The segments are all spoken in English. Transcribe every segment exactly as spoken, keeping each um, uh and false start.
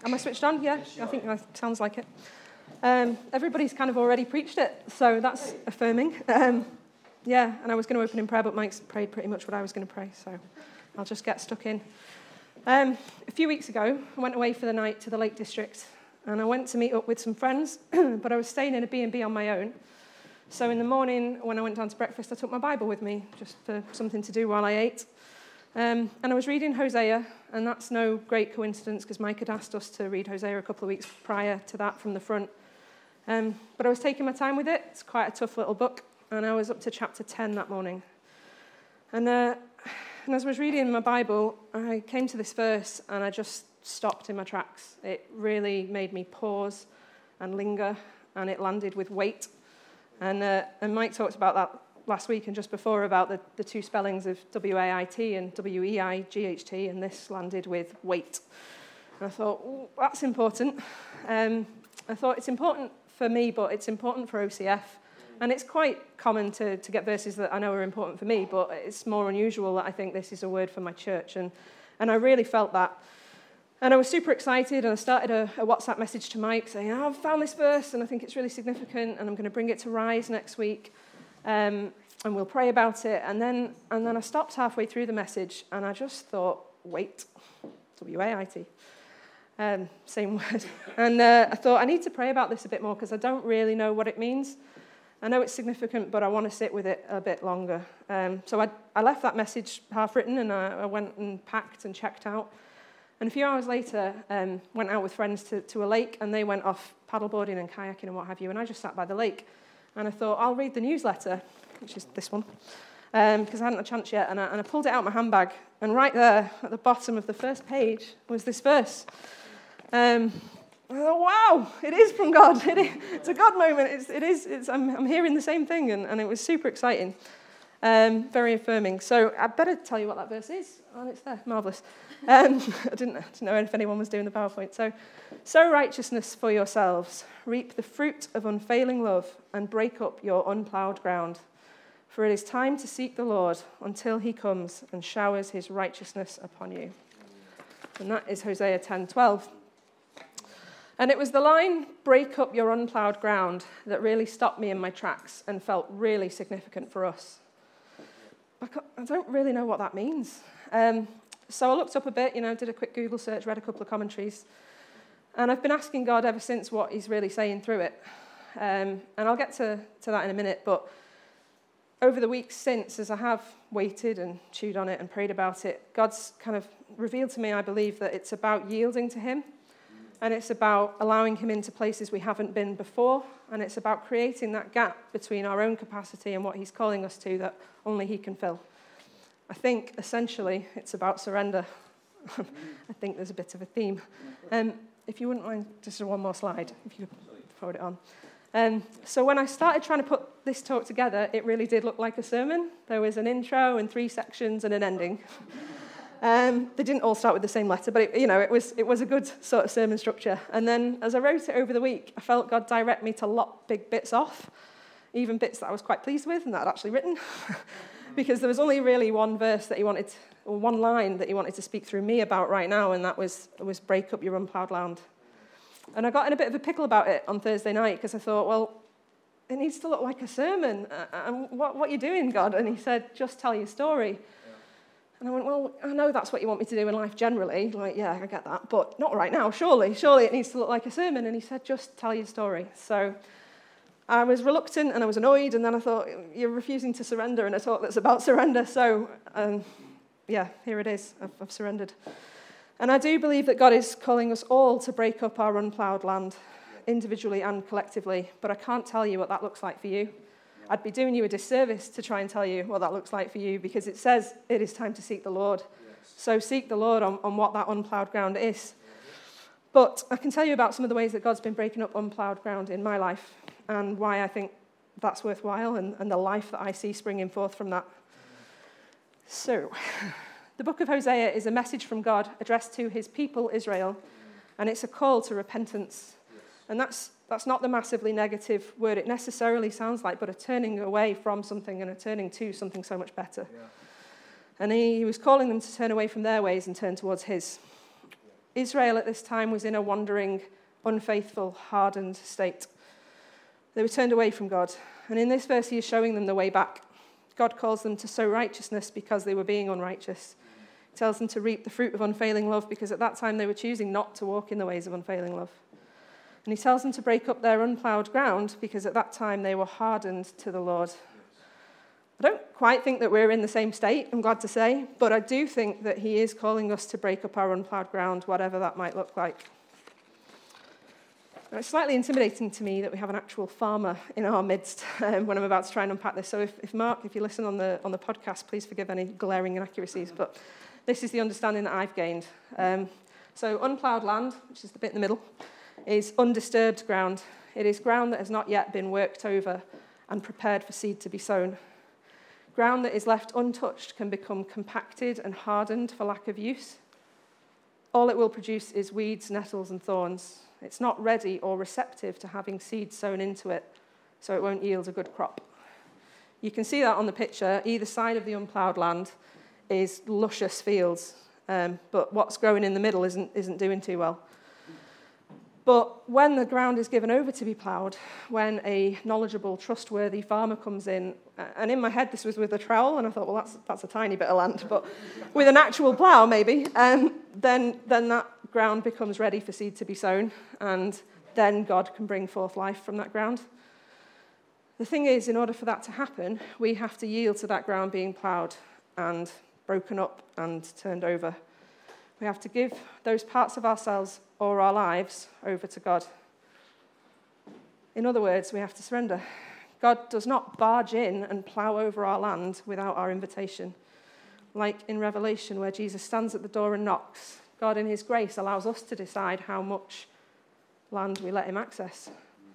Am I switched on? Yeah, I think that sounds like it. Um, everybody's kind of already preached it, so that's affirming. Um, yeah, and I was going to open in prayer, but Mike's prayed pretty much what I was going to pray, so I'll just get stuck in. Um, a few weeks ago, I went away for the night to the Lake District, and I went to meet up with some friends, but I was staying in a B and B on my own. So in the morning, when I went down to breakfast, I took my Bible with me, just for something to do while I ate. Um, and I was reading Hosea, and that's no great coincidence, because Mike had asked us to read Hosea a couple of weeks prior to that from the front. Um, but I was taking my time with it. It's quite a tough little book, and I was up to chapter ten that morning. And, uh, and as I was reading my Bible, I came to this verse, and I just stopped in my tracks. It really made me pause and linger, and it landed with weight. And, uh, and Mike talked about that last week and just before about the, the two spellings of W A I T and W E I G H T, and this landed with weight. And I thought, oh, that's important. Um, I thought it's important for me, but it's important for O C F. And it's quite common to, to get verses that I know are important for me, but it's more unusual that I think this is a word for my church. And, and I really felt that. And I was super excited, and I started a, a WhatsApp message to Mike saying, oh, I've found this verse, and I think it's really significant, and I'm going to bring it to Rise next week. Um, and we'll pray about it. And then and then I stopped halfway through the message, and I just thought, wait, W A I T, um, same word. And uh, I thought, I need to pray about this a bit more, because I don't really know what it means. I know it's significant, but I want to sit with it a bit longer. Um, so I, I left that message half written, and I, I went and packed and checked out. And a few hours later, um, went out with friends to, to a lake, and they went off paddleboarding and kayaking and what have you, and I just sat by the lake. And I thought, I'll read the newsletter, which is this one, um, because I hadn't had a chance yet. And I, and I pulled it out of my handbag. And right there, at the bottom of the first page, was this verse. Um, I thought, wow, it is from God. It is, it's a God moment. It's, it is. It's, I'm, I'm hearing the same thing. And, and it was super exciting, um, very affirming. So I better tell you what that verse is. And it's there. Marvellous. Um, I didn't, didn't know if anyone was doing the PowerPoint. So, sow righteousness for yourselves, reap the fruit of unfailing love, and break up your unploughed ground. For it is time to seek the Lord until he comes and showers his righteousness upon you. And that is Hosea ten twelve. And it was the line, break up your unploughed ground, that really stopped me in my tracks and felt really significant for us. I don't really know what that means. Um, So I looked up a bit, you know, did a quick Google search, read a couple of commentaries. And I've been asking God ever since what he's really saying through it. Um, and I'll get to, to that in a minute. But over the weeks since, as I have waited and chewed on it and prayed about it, God's kind of revealed to me, I believe, that it's about yielding to him. And it's about allowing him into places we haven't been before. And it's about creating that gap between our own capacity and what he's calling us to that only he can fill. I think, essentially, it's about surrender. I think there's a bit of a theme. Um, if you wouldn't mind, just one more slide, if you could forward it on. Um, so when I started trying to put this talk together, it really did look like a sermon. There was an intro and three sections and an ending. Um, they didn't all start with the same letter, but it, you know, it was it was a good sort of sermon structure. And then as I wrote it over the week, I felt God direct me to lop big bits off, even bits that I was quite pleased with and that I'd actually written. Because there was only really one verse that he wanted, or one line that he wanted to speak through me about right now, and that was was break up your unploughed land. And I got in a bit of a pickle about it on Thursday night, because I thought, well, it needs to look like a sermon. And what, what are you doing, God? And he said, just tell your story. Yeah. And I went, well, I know that's what you want me to do in life generally. Like, yeah, I get that, but not right now, surely. Surely it needs to look like a sermon. And he said, just tell your story. So I was reluctant and I was annoyed, and then I thought, you're refusing to surrender in a talk that's about surrender. So, um, yeah, here it is. I've, I've surrendered. And I do believe that God is calling us all to break up our unploughed land, individually and collectively, but I can't tell you what that looks like for you. I'd be doing you a disservice to try and tell you what that looks like for you, because it says it is time to seek the Lord. Yes. So seek the Lord on, on what that unploughed ground is. But I can tell you about some of the ways that God's been breaking up unploughed ground in my life, and why I think that's worthwhile, and, and the life that I see springing forth from that. So, the book of Hosea is a message from God addressed to his people, Israel, and it's a call to repentance. And that's that's not the massively negative word it necessarily sounds like, but a turning away from something and a turning to something so much better. Yeah. And he, he was calling them to turn away from their ways and turn towards his. Israel at this time was in a wandering, unfaithful, hardened state. They were turned away from God. And in this verse, he is showing them the way back. God calls them to sow righteousness because they were being unrighteous. He tells them to reap the fruit of unfailing love because at that time they were choosing not to walk in the ways of unfailing love. And he tells them to break up their unplowed ground because at that time they were hardened to the Lord. I don't quite think that we're in the same state, I'm glad to say, but I do think that he is calling us to break up our unplowed ground, whatever that might look like. Now, it's slightly intimidating to me that we have an actual farmer in our midst um, when I'm about to try and unpack this. So if, if Mark, if you listen on the on the podcast, please forgive any glaring inaccuracies, but this is the understanding that I've gained. Um, so unplowed land, which is the bit in the middle, is undisturbed ground. It is ground that has not yet been worked over and prepared for seed to be sown. Ground that is left untouched can become compacted and hardened for lack of use. All it will produce is weeds, nettles, and thorns. It's not ready or receptive to having seed sown into it, so it won't yield a good crop. You can see that on the picture. Either side of the unploughed land is luscious fields, um, but what's growing in the middle isn't, isn't doing too well. But when the ground is given over to be ploughed, when a knowledgeable, trustworthy farmer comes in, and in my head this was with a trowel, and I thought, well, that's that's a tiny bit of land, but with an actual plough maybe, um, then then that ground becomes ready for seed to be sown, and then God can bring forth life from that ground. The thing is, in order for that to happen, we have to yield to that ground being ploughed and broken up and turned over. We have to give those parts of ourselves or our lives over to God. In other words, we have to surrender. God does not barge in and plough over our land without our invitation. Like in Revelation, where Jesus stands at the door and knocks, God in his grace allows us to decide how much land we let him access.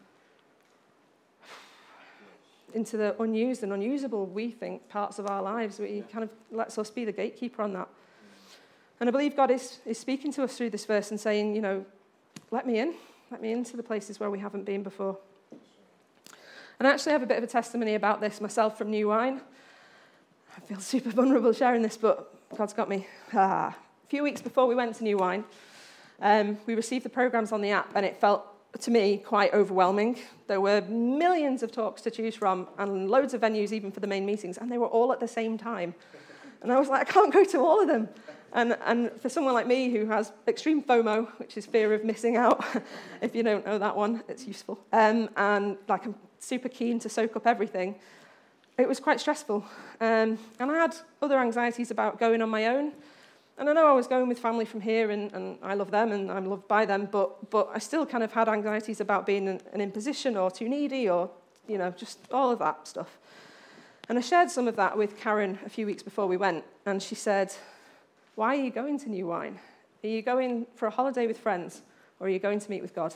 Into the unused and unusable, we think, parts of our lives. He kind of lets us be the gatekeeper on that. And I believe God is, is speaking to us through this verse and saying, you know, let me in. Let me into the places where we haven't been before. And I actually have a bit of a testimony about this myself from New Wine. I feel super vulnerable sharing this, but God's got me. Ah. A few weeks before we went to New Wine, um, we received the programs on the app, and it felt, to me, quite overwhelming. There were millions of talks to choose from and loads of venues even for the main meetings, and they were all at the same time. And I was like, I can't go to all of them. And and for someone like me who has extreme FOMO, which is fear of missing out, if you don't know that one, it's useful. Um, and like I'm super keen to soak up everything. It was quite stressful. Um, and I had other anxieties about going on my own. And I know I was going with family from here, and, and I love them, and I'm loved by them, but but I still kind of had anxieties about being an, an imposition or too needy or, you know, just all of that stuff. And I shared some of that with Karen a few weeks before we went, and she said, why are you going to New Wine? Are you going for a holiday with friends, or are you going to meet with God?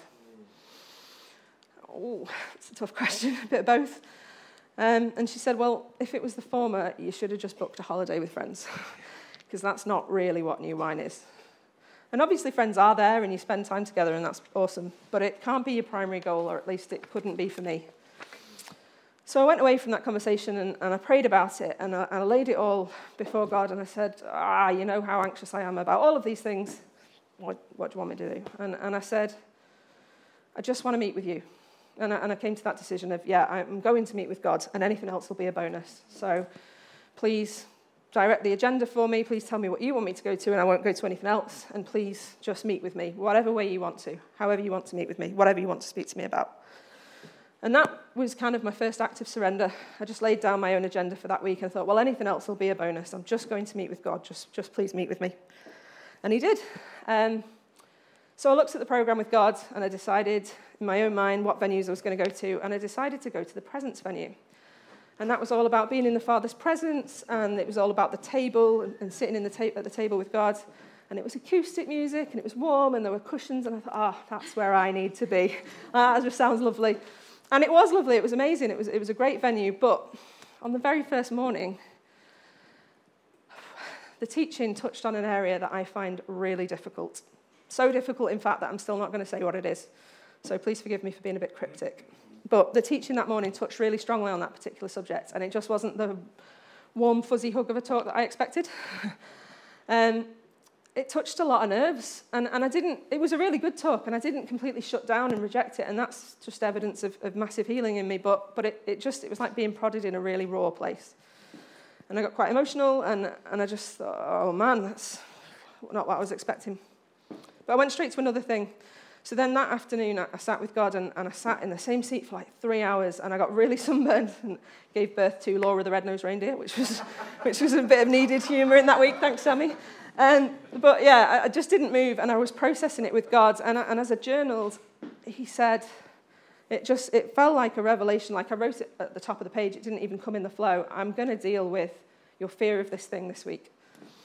Oh, it's a tough question, a bit of both. Um, and she said, well, if it was the former, you should have just booked a holiday with friends, because that's not really what New Wine is. And obviously friends are there, and you spend time together, and that's awesome, but it can't be your primary goal, or at least it couldn't be for me. So I went away from that conversation and, and I prayed about it and I, and I laid it all before God and I said, ah, you know how anxious I am about all of these things. What, what do you want me to do? And, and I said, I just want to meet with you. And I, and I came to that decision of, yeah, I'm going to meet with God and anything else will be a bonus. So please direct the agenda for me. Please tell me what you want me to go to and I won't go to anything else. And please just meet with me, whatever way you want to, however you want to meet with me, whatever you want to speak to me about. And that was kind of my first act of surrender. I just laid down my own agenda for that week and thought, well, anything else will be a bonus. I'm just going to meet with God. Just, just please meet with me. And he did. Um, so I looked at the program with God and I decided in my own mind what venues I was going to go to. And I decided to go to the presence venue. And that was all about being in the Father's presence. And it was all about the table and, and sitting in the ta- at the table with God. And it was acoustic music and it was warm and there were cushions. And I thought, ah, oh, that's where I need to be. Ah, that just sounds lovely. And it was lovely, it was amazing, it was it was a great venue, but on the very first morning, the teaching touched on an area that I find really difficult. So difficult, in fact, that I'm still not going to say what it is. So please forgive me for being a bit cryptic. But the teaching that morning touched really strongly on that particular subject, and it just wasn't the warm, fuzzy hug of a talk that I expected. um, it touched a lot of nerves. And, and I didn't, it was a really good talk, and I didn't completely shut down and reject it. And that's just evidence of, of massive healing in me. But, but it, it just, it was like being prodded in a really raw place. And I got quite emotional, and, and I just thought, oh man, that's not what I was expecting. But I went straight to another thing. So then that afternoon, I sat with God, and, and I sat in the same seat for like three hours, and I got really sunburned and gave birth to Laura the Red-Nosed Reindeer, which was which was a bit of needed humour in that week. Thanks, Sammy. Um, but yeah, I, I just didn't move, and I was processing it with God. And, I, and as I journaled, he said, it just it felt like a revelation. Like I wrote it at the top of the page. It didn't even come in the flow. I'm going to deal with your fear of this thing this week.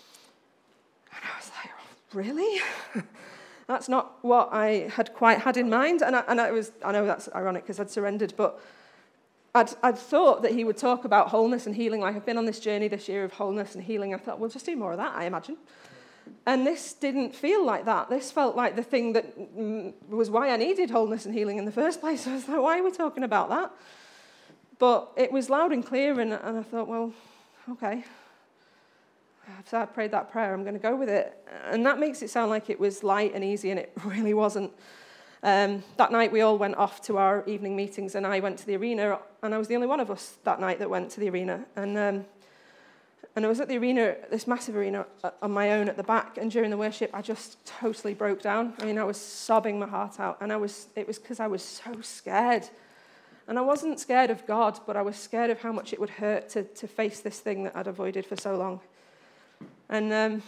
And I was like, oh, really? That's not what I had quite had in mind. And I, and I was, I know that's ironic because I'd surrendered, but I'd, I'd thought that he would talk about wholeness and healing. Like I've been on this journey this year of wholeness and healing. I thought, we'll just do more of that, I imagine. And this didn't feel like that. This felt like the thing that mm, was why I needed wholeness and healing in the first place. I was like, why are we talking about that? But it was loud and clear, and, and I thought, well, okay. So I prayed that prayer, I'm going to go with it. And that makes it sound like it was light and easy, and it really wasn't. Um, that night we all went off to our evening meetings, and I went to the arena, and I was the only one of us that night that went to the arena. And um, and I was at the arena, this massive arena, on my own at the back, and during the worship I just totally broke down. I mean, I was sobbing my heart out, and I was it was because I was so scared. And I wasn't scared of God, but I was scared of how much it would hurt to, to face this thing that I'd avoided for so long. And um,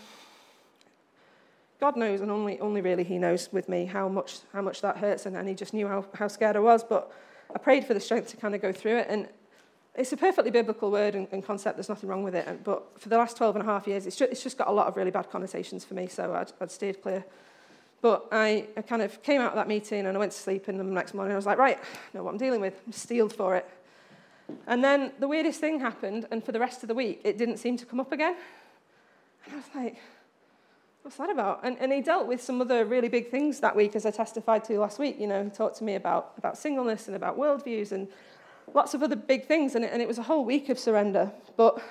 God knows, and only only really he knows with me how much how much that hurts, and, and he just knew how, how scared I was. But I prayed for the strength to kind of go through it, and it's a perfectly biblical word and, and concept. There's nothing wrong with it. And, but for the last twelve and a half years, it's just, it's just got a lot of really bad connotations for me, so I'd, I'd steered clear. But I, I kind of came out of that meeting, and I went to sleep, and the next morning I was like, right, I know what I'm dealing with. I'm steeled for it. And then the weirdest thing happened, and for the rest of the week, it didn't seem to come up again. And I was like, what's that about? And, and he dealt with some other really big things that week, as I testified to last week. You know, he talked to me about, about singleness and about worldviews and lots of other big things. And it, and it was a whole week of surrender. But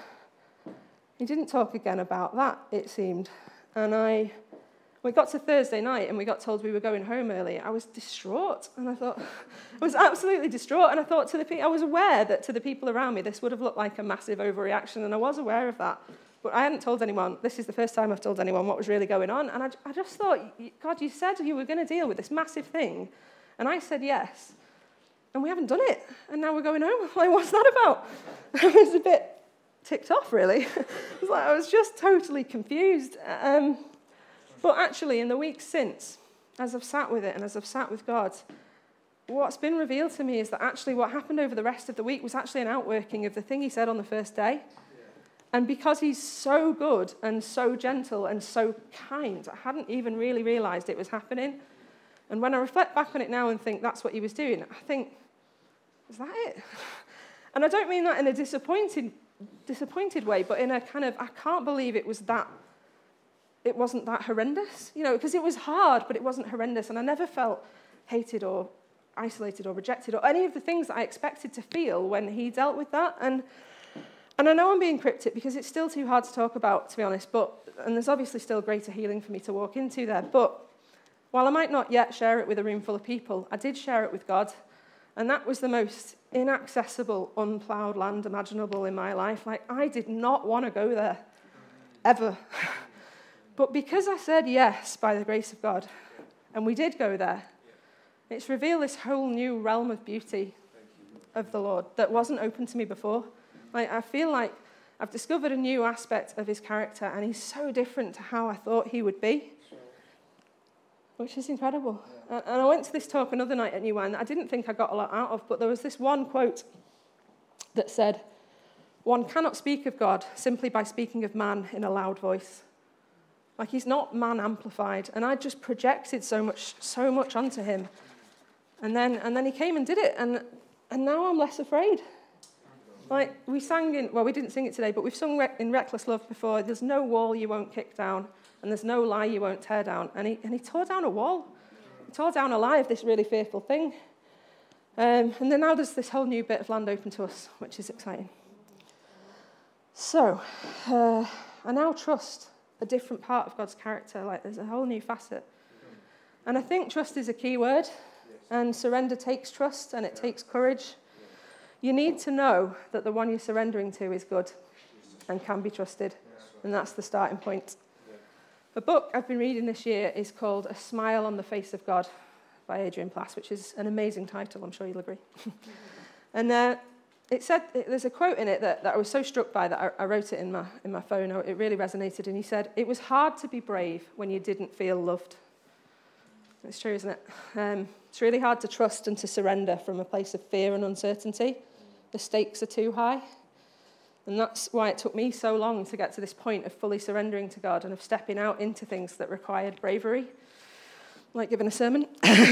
he didn't talk again about that, it seemed. And I, we got to Thursday night, and we got told we were going home early. I was distraught. And I thought, I was absolutely distraught. And I thought to the people, I was aware that to the people around me, this would have looked like a massive overreaction. And I was aware of that. But I hadn't told anyone. This is the first time I've told anyone what was really going on. And I, I just thought, God, you said you were going to deal with this massive thing. And I said yes. And we haven't done it. And now we're going home. Like, what's that about? I was a bit ticked off, really. I was like, I was just totally confused. Um, but actually, in the weeks since, as I've sat with it and as I've sat with God, what's been revealed to me is that actually what happened over the rest of the week was actually an outworking of the thing he said on the first day. And because he's so good and so gentle and so kind, I hadn't even really realised it was happening. And when I reflect back on it now and think that's what he was doing, I think, is that it? And I don't mean that in a disappointed, disappointed way, but in a kind of, I can't believe it was that, it wasn't that horrendous. You know, because it was hard, but it wasn't horrendous. And I never felt hated or isolated or rejected or any of the things that I expected to feel when he dealt with that. And And I know I'm being cryptic because it's still too hard to talk about, to be honest, but and there's obviously still greater healing for me to walk into there. But while I might not yet share it with a room full of people, I did share it with God. And that was the most inaccessible, unplowed land imaginable in my life. Like, I did not want to go there, ever. But because I said yes by the grace of God, and we did go there, it's revealed this whole new realm of beauty of the Lord that wasn't open to me before. Like, I feel like I've discovered a new aspect of his character, and he's so different to how I thought he would be, which is incredible. Yeah. And I went to this talk another night at New Wine that I didn't think I got a lot out of, but there was this one quote that said, one cannot speak of God simply by speaking of man in a loud voice. Like, he's not man amplified. And I just projected so much, so much onto him. And then, and then he came and did it, and, and now I'm less afraid. Like, we sang in, well, we didn't sing it today, but we've sung in Reckless Love before. There's no wall you won't kick down, and there's no lie you won't tear down. And he, and he tore down a wall. He tore down a lie of this really fearful thing. Um, and then now there's this whole new bit of land open to us, which is exciting. So, uh, I now trust a different part of God's character. Like there's a whole new facet. And I think trust is a key word. And surrender takes trust and it takes courage. You need to know that the one you're surrendering to is good and can be trusted. And that's the starting point. A book I've been reading this year is called A Smile on the Face of God by Adrian Plass, which is an amazing title, I'm sure you'll agree. and uh, it said, it, there's a quote in it that, that I was so struck by that I, I wrote it in my, in my phone. It really resonated. And he said, "It was hard to be brave when you didn't feel loved." It's true, isn't it? Um, it's really hard to trust and to surrender from a place of fear and uncertainty. The stakes are too high. And that's why it took me so long to get to this point of fully surrendering to God and of stepping out into things that required bravery, like giving a sermon.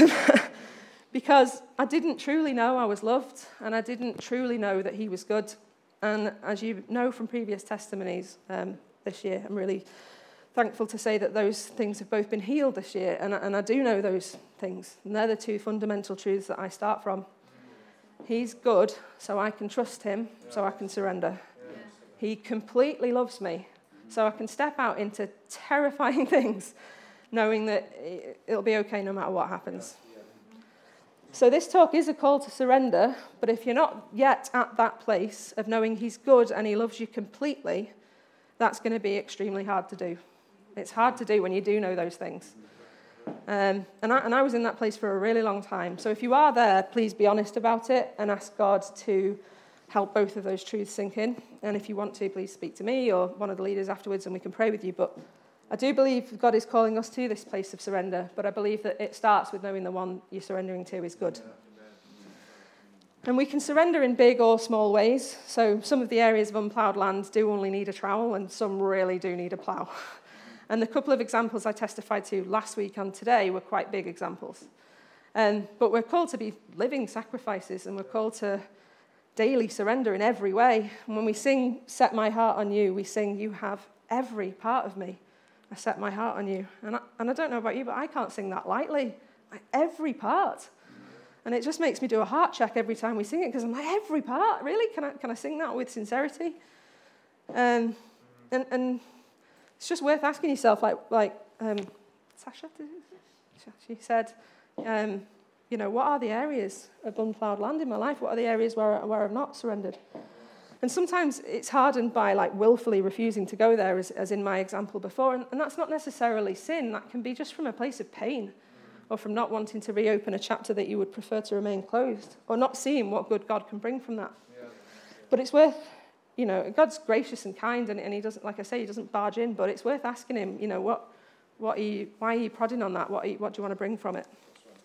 Because I didn't truly know I was loved, and I didn't truly know that he was good. And as you know from previous testimonies um, this year, I'm really thankful to say that those things have both been healed this year, and, and I do know those things. And they're the two fundamental truths that I start from. He's good, so I can trust him, so I can surrender. He completely loves me, so I can step out into terrifying things, knowing that it'll be okay no matter what happens. So this talk is a call to surrender, but if you're not yet at that place of knowing he's good and he loves you completely, that's going to be extremely hard to do. It's hard to do when you do know those things. Um, and, I, and I was in that place for a really long time. So if you are there, please be honest about it and ask God to help both of those truths sink in. And if you want to, please speak to me or one of the leaders afterwards and we can pray with you. But I do believe God is calling us to this place of surrender, but I believe that it starts with knowing the one you're surrendering to is good. And we can surrender in big or small ways. So some of the areas of unploughed land do only need a trowel and some really do need a plough. And the couple of examples I testified to last week and today were quite big examples. Um, but we're called to be living sacrifices and we're called to daily surrender in every way. And when we sing, "Set My Heart on You," we sing, "You have every part of me. I set my heart on you." And I, and I don't know about you, but I can't sing that lightly. Like every part. And it just makes me do a heart check every time we sing it because I'm like, every part? Really? Can I can I sing that with sincerity? Um, and and it's just worth asking yourself, like like um, Sasha, she said, um, you know, what are the areas of unploughed land in my life? What are the areas where where I've not surrendered? And sometimes it's hardened by like willfully refusing to go there, as, as in my example before. And, and that's not necessarily sin. That can be just from a place of pain or from not wanting to reopen a chapter that you would prefer to remain closed or not seeing what good God can bring from that. Yeah. But it's worth, you know, God's gracious and kind and, and he doesn't, like I say, he doesn't barge in, but it's worth asking him, you know, what, what are you, why are you prodding on that? What, are you, what do you want to bring from it?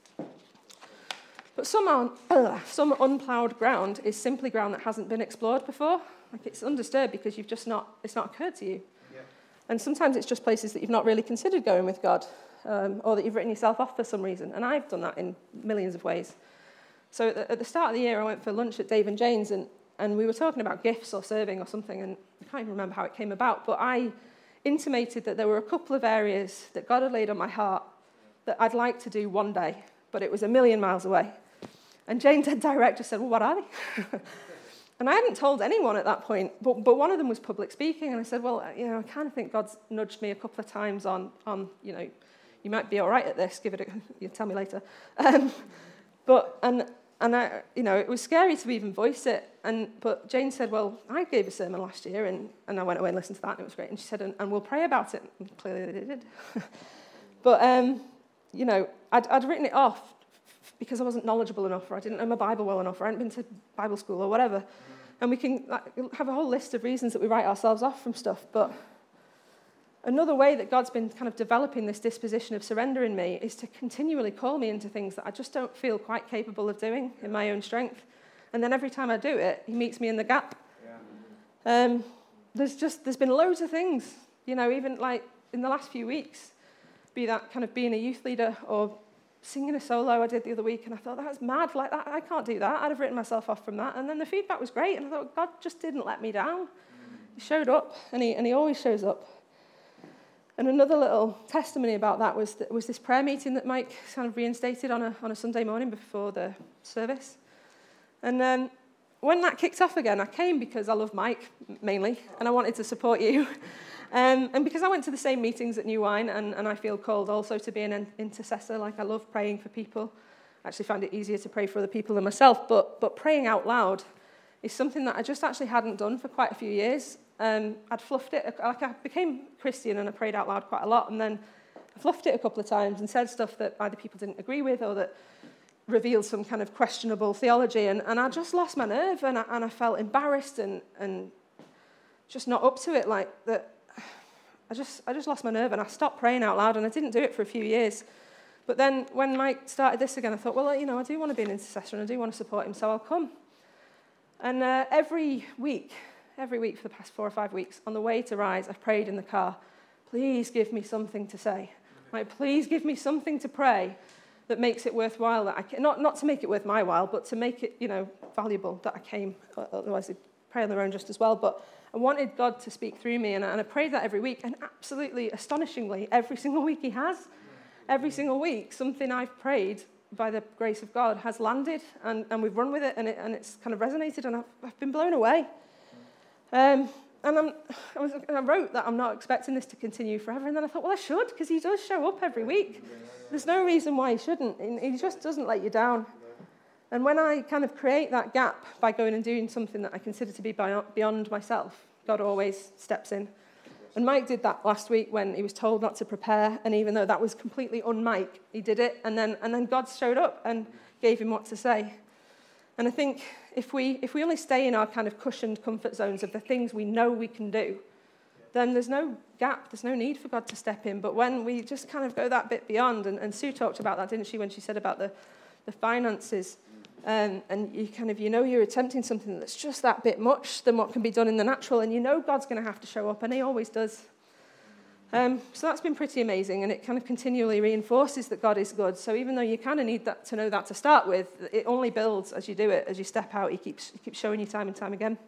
But some, un- uh, some unploughed ground is simply ground that hasn't been explored before. Like it's undisturbed because you've just not, it's not occurred to you. Yeah. And sometimes it's just places that you've not really considered going with God, um, or that you've written yourself off for some reason. And I've done that in millions of ways. So at the, at the start of the year, I went for lunch at Dave and Jane's, and, and we were talking about gifts or serving or something, and I can't even remember how it came about, but I intimated that there were a couple of areas that God had laid on my heart that I'd like to do one day, but it was a million miles away. And Jane, dead direct, just said, "Well, what are they?" And I hadn't told anyone at that point, but, but one of them was public speaking. And I said, well, you know, I kind of think God's nudged me a couple of times on, on you know, you might be all right at this, give it a, you'll tell me later. Um, but, and, and I, you know, it was scary to even voice it. And But Jane said, well, I gave a sermon last year, and, and I went away and listened to that, and it was great. And she said, and, and we'll pray about it. And clearly they did. But, um, you know, I'd, I'd written it off because I wasn't knowledgeable enough, or I didn't know my Bible well enough, or I hadn't been to Bible school or whatever. And we can like, have a whole list of reasons that we write ourselves off from stuff. But another way that God's been kind of developing this disposition of surrender in me is to continually call me into things that I just don't feel quite capable of doing in my own strength. And then every time I do it, he meets me in the gap. Yeah. Um, there's just, there's been loads of things, you know, even like in the last few weeks, be that kind of being a youth leader or singing a solo I did the other week, and I thought, that's mad, like that, I can't do that. I'd have written myself off from that. And then the feedback was great, and I thought, God just didn't let me down. He showed up, and he and he always shows up. And another little testimony about that was that was this prayer meeting that Mike kind of reinstated on a on a Sunday morning before the service. And um, when that kicked off again, I came because I love Mike, mainly, and I wanted to support you. Um, and because I went to the same meetings at New Wine, and, and I feel called also to be an intercessor, like I love praying for people. I actually found it easier to pray for other people than myself, but but praying out loud is something that I just actually hadn't done for quite a few years. Um, I'd fluffed it, like I became Christian and I prayed out loud quite a lot, and then I fluffed it a couple of times and said stuff that either people didn't agree with or that revealed some kind of questionable theology, and, and I just lost my nerve, and I, and I felt embarrassed and, and just not up to it, like that. I just I just lost my nerve, and I stopped praying out loud, and I didn't do it for a few years. But then when Mike started this again, I thought, well, you know, I do want to be an intercessor, and I do want to support him, so I'll come. And uh, every week, every week for the past four or five weeks, on the way to Rise, I've prayed in the car, please give me something to say. Like, please give me something to pray that makes it worthwhile. That I can, not, not to make it worth my while, but to make it, you know, valuable, that I came. Otherwise, they'd pray on their own just as well. But I wanted God to speak through me, and I, and I prayed that every week. And absolutely, astonishingly, every single week he has. Every single week, something I've prayed by the grace of God has landed, and, and we've run with it, and, it, and it's kind of resonated, and I've, I've been blown away. Um, and I'm, I, was, I wrote that I'm not expecting this to continue forever, and then I thought, well, I should, because he does show up every week. There's no reason why he shouldn't. He just doesn't let you down. And when I kind of create that gap by going and doing something that I consider to be beyond myself, God always steps in. And Mike did that last week when he was told not to prepare, and even though that was completely un-Mike, he did it, and then and then God showed up and gave him what to say. And I think if we if we only stay in our kind of cushioned comfort zones of the things we know we can do, then there's no gap, there's no need for God to step in. But when we just kind of go that bit beyond, and, and Sue talked about that, didn't she, when she said about the, the finances, um, and you kind of, you know you're attempting something that's just that bit much than what can be done in the natural, and you know God's going to have to show up, and he always does. Um, so that's been pretty amazing, and it kind of continually reinforces that God is good. So even though you kind of need that to know that to start with, it only builds as you do it. As you step out, he keeps, he keeps showing you time and time again.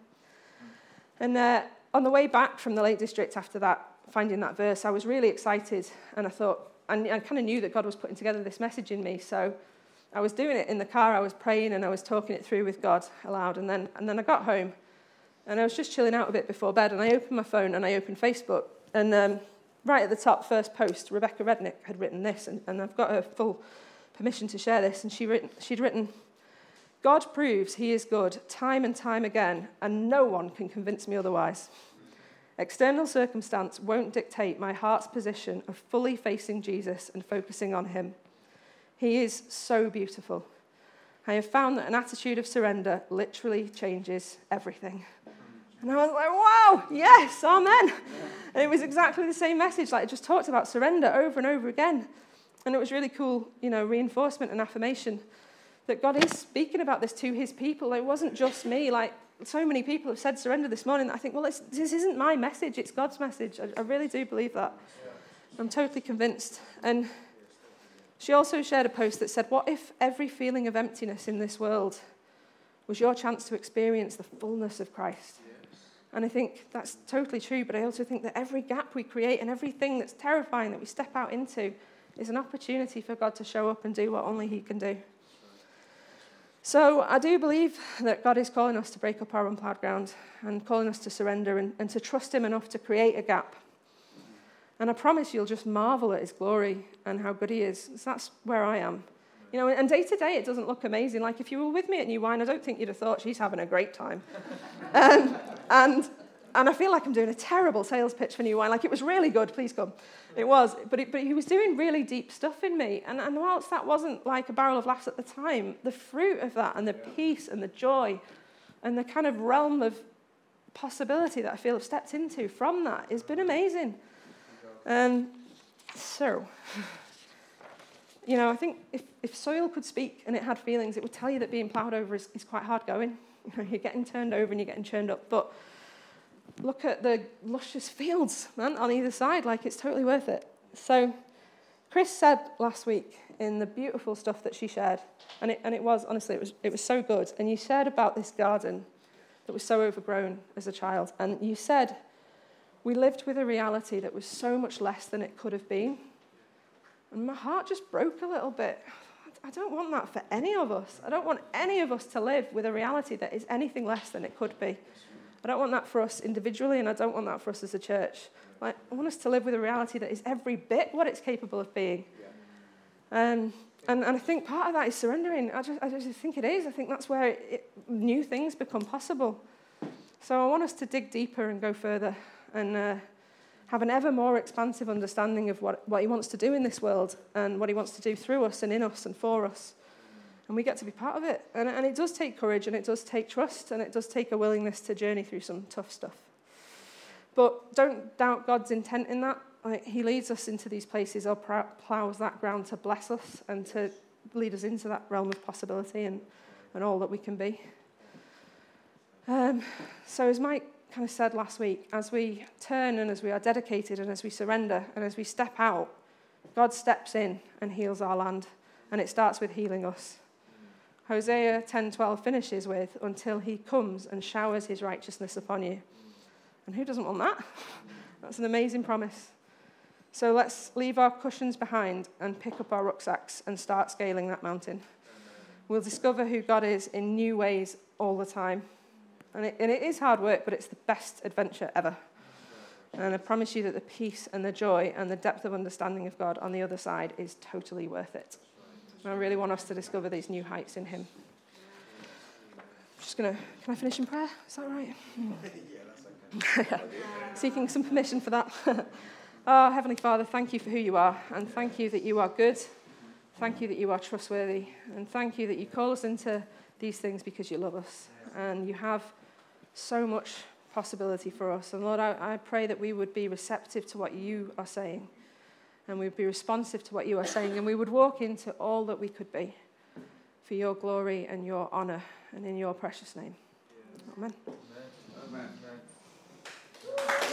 And uh, on the way back from the Lake District after that, finding that verse, I was really excited, and I thought, and I kind of knew that God was putting together this message in me, so I was doing it in the car, I was praying, and I was talking it through with God aloud, and then and then I got home, and I was just chilling out a bit before bed, and I opened my phone, and I opened Facebook, and um, right at the top, first post, Rebecca Rednick had written this, and, and I've got her full permission to share this, and she written, she'd written, God proves he is good time and time again, and no one can convince me otherwise. External circumstance won't dictate my heart's position of fully facing Jesus and focusing on him. He is so beautiful. I have found that an attitude of surrender literally changes everything. And I was like, wow, yes, amen. And it was exactly the same message, like I just talked about surrender over and over again. And it was really cool, you know, reinforcement and affirmation that God is speaking about this to his people. It wasn't just me. Like, so many people have said surrender this morning that I think, well, it's, this isn't my message, it's God's message. I, I really do believe that. I'm totally convinced. And she also shared a post that said, what if every feeling of emptiness in this world was your chance to experience the fullness of Christ? Yes. And I think that's totally true, but I also think that every gap we create and everything that's terrifying that we step out into is an opportunity for God to show up and do what only he can do. So I do believe that God is calling us to break up our unplowed ground and calling us to surrender and, and to trust him enough to create a gap. And I promise you'll just marvel at his glory and how good he is. So that's where I am. You know, and day to day it doesn't look amazing. Like if you were with me at New Wine, I don't think you'd have thought she's having a great time. um, and and I feel like I'm doing a terrible sales pitch for New Wine. Like it was really good, please come. It was, but it, but he was doing really deep stuff in me. And, and whilst that wasn't like a barrel of laughs at the time, the fruit of that and the peace and the joy and the kind of realm of possibility that I feel I've stepped into from that has been amazing. Um, so, you know, I think if, if soil could speak and it had feelings, it would tell you that being ploughed over is, is quite hard going. You know, you're getting turned over and you're getting churned up. But look at the luscious fields, man, on either side. Like, it's totally worth it. So Chris said last week in the beautiful stuff that she shared, and it, and it was, honestly, it was, it was so good. And you shared about this garden that was so overgrown as a child. And you said, we lived with a reality that was so much less than it could have been. And my heart just broke a little bit. I don't want that for any of us. I don't want any of us to live with a reality that is anything less than it could be. I don't want that for us individually, and I don't want that for us as a church. Like, I want us to live with a reality that is every bit what it's capable of being. Um, and, and I think part of that is surrendering. I just, I just think it is. I think that's where it, it, new things become possible. So I want us to dig deeper and go further and uh, have an ever more expansive understanding of what, what he wants to do in this world and what he wants to do through us and in us and for us. And we get to be part of it. And, and it does take courage, and it does take trust, and it does take a willingness to journey through some tough stuff. But don't doubt God's intent in that. Like, he leads us into these places or plows that ground to bless us and to lead us into that realm of possibility and, and all that we can be. Um, so as Mike kind of said last week, as we turn and as we are dedicated and as we surrender and as we step out, God steps in and heals our land. And it starts with healing us. Hosea ten twelve finishes with, until he comes and showers his righteousness upon you. And who doesn't want that? That's an amazing promise. So let's leave our cushions behind and pick up our rucksacks and start scaling that mountain. We'll discover who God is in new ways all the time. And it, and it is hard work, but it's the best adventure ever. And I promise you that the peace and the joy and the depth of understanding of God on the other side is totally worth it. And I really want us to discover these new heights in him. I'm just going to, can I finish in prayer? Is that right? Yeah, that's okay. Seeking some permission for that. Oh, Heavenly Father, thank you for who you are. And thank you that you are good. Thank you that you are trustworthy. And thank you that you call us into these things because you love us. And you have so much possibility for us. And Lord, I, I pray that we would be receptive to what you are saying. And we would be responsive to what you are saying. And we would walk into all that we could be for your glory and your honor and in your precious name. Amen. Amen.